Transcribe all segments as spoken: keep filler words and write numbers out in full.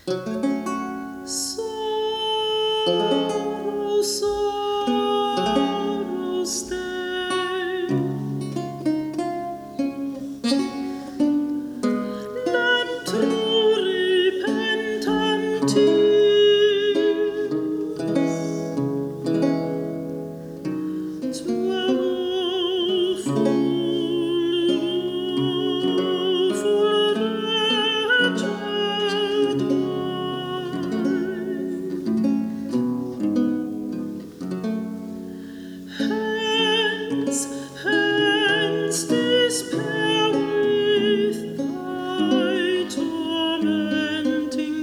Sorrow, sorrow, stay. Let true repentant tears to a woeful, woeful wretched Hence, hence, despair with thy tormenting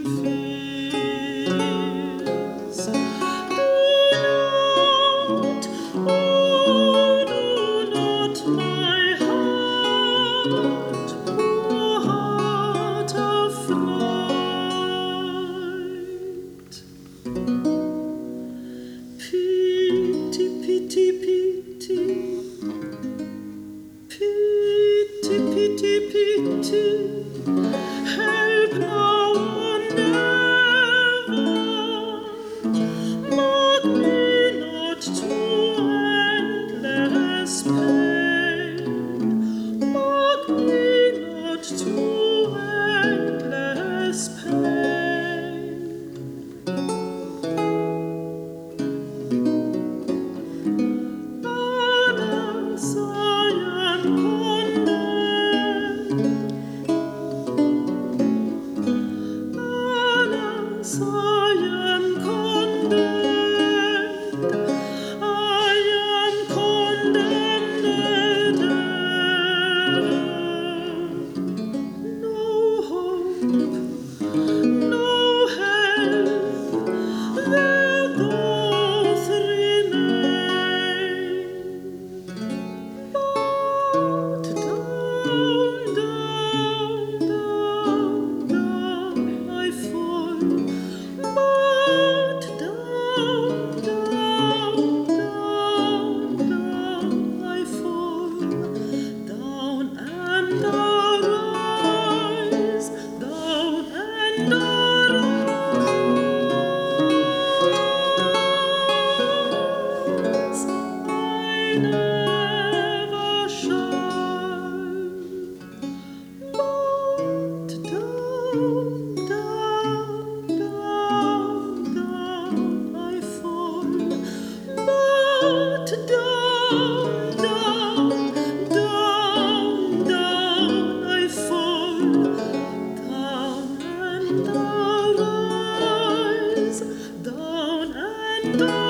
fears. Do not, oh, do not, my heart, poor heart of flight. Pity, pity, pity, pity, pity, pity, help now or never, mark me not to endless pain, mark me not to endless pain. Alas, I am condemned. Alas, I am condemned. I am condemned ever. No hope, no help, there doth remain. But down, down, down, down I fall. But down, down, down, down I fall. Down and arise, down and arise. I never shall. But down, down, down, down I fall. But down, down, down, down I fall. Down and arise, down and arise.